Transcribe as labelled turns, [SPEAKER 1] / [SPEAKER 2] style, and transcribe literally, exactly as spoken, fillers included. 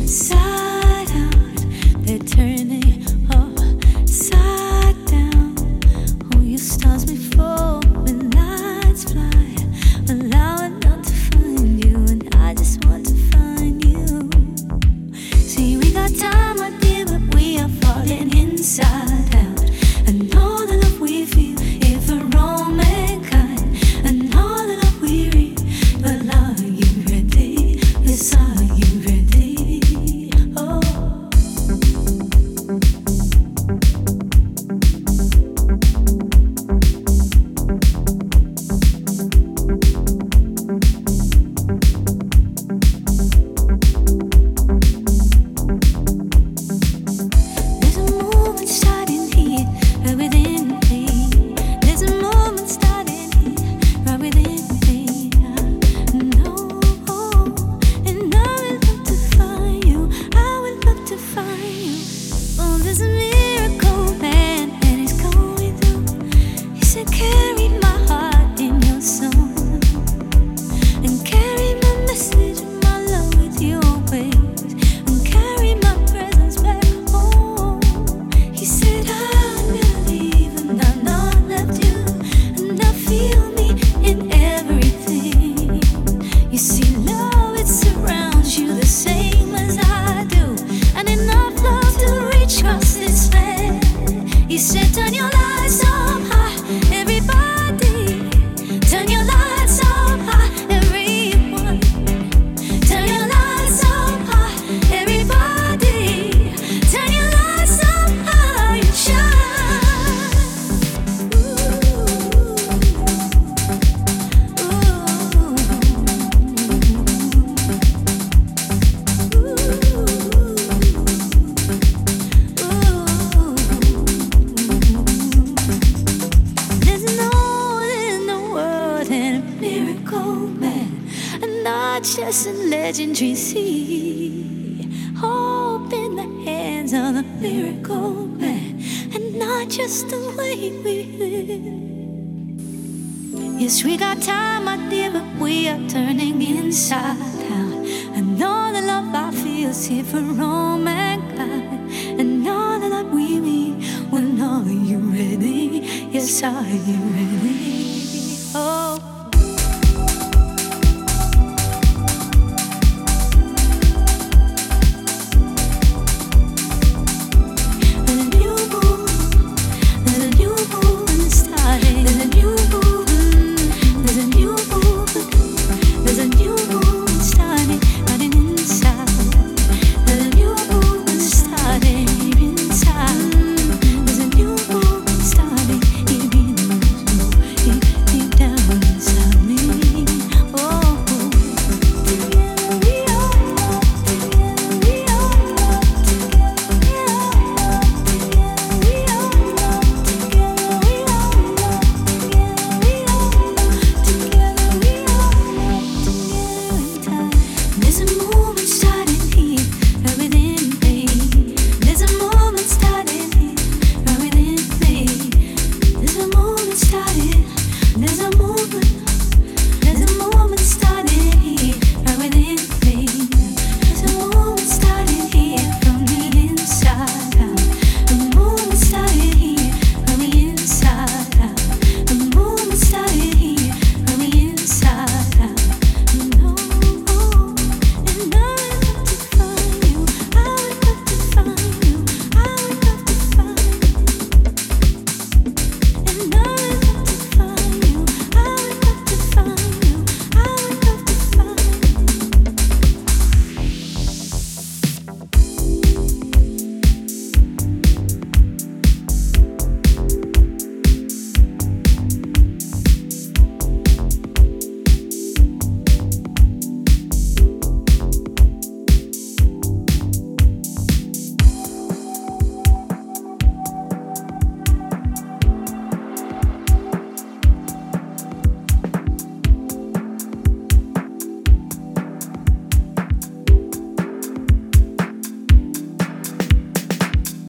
[SPEAKER 1] Inside out, they're turning upside down. Oh, you stars before when lights fly, allowing none to find you, and I just want to find you. See, we got time, my dear, but we are falling inside out. And all the love we feel is for all mankind, and all the love we read. But are you ready? Yes, are you ready? Oh. There's a movement starting here, right within me. There's a movement starting here, right within me. I know, and I would love to find you. I would love to find you. Oh, there's a miracle man, and he's going through. He said, carry my heart in your song, and carry my message and my love with you always, and carry my presence back home. He said, I'm gonna leave, and I've not left you, and I feel me in everything. You see, love, it surrounds you the same as I do, and enough love to reach across this land. He said, turn your lights up high, everybody. Turn your lights up high, everyone. Turn your lights up high, everybody. Turn your lights up high and shine. There's no, there's no world and a miracle man, and not just a legendary sea. Hope in the hands of the miracle man, and not just the way we live. Yes, we got time, my dear, but we are turning inside out. And all the love I feel is here for all mankind, and all the love we need. When are you ready? Yes, are you ready? Oh.